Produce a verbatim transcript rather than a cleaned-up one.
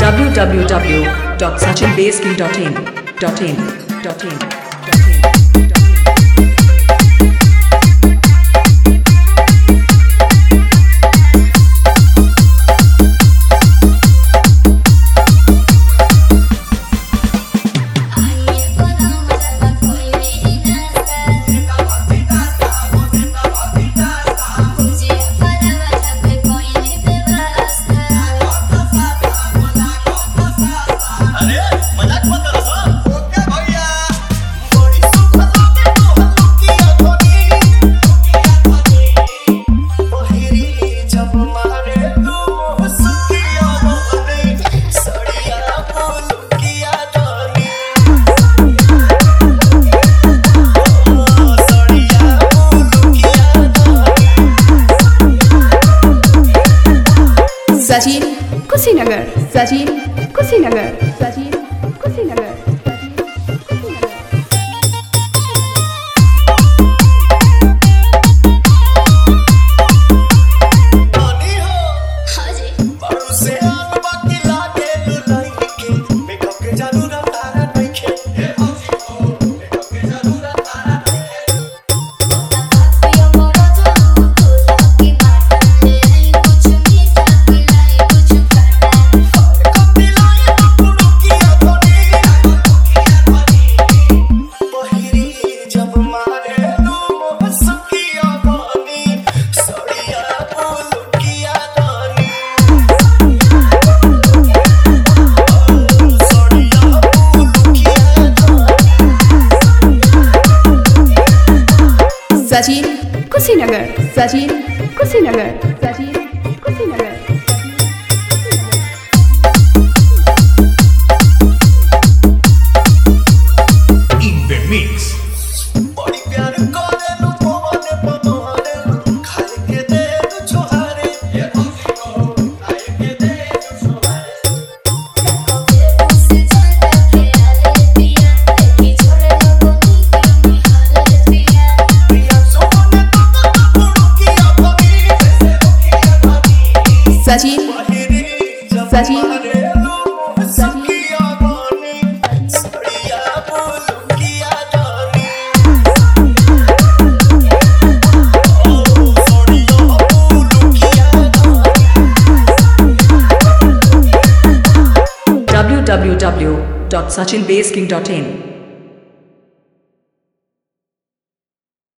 w w w dot sachin baseking dot in dot in dot in Sachin Kushinagar Sachin Kushinagar Sachin Kushinagar Sachin Kushinagar Sachin Kushinagar Sachin Kushinagar In the mix. बड़ी प्यार करे नु पवन पतोहरे खाए के दे नु छोहारे ये खुशी को खाए के दे नु छोहारे से ज्यादा प्यारे पिया की छोरे लोगों की हालत पिया पिया सोने तो बुड़ू की अपनी से रुकी अपनी सचिन बहिरी जब सचिन मारे नु सखी अपनी सड़िया बुलू की आदनी ओ सड़िया बुलू की आदनी w w w dot sachin baseking dot in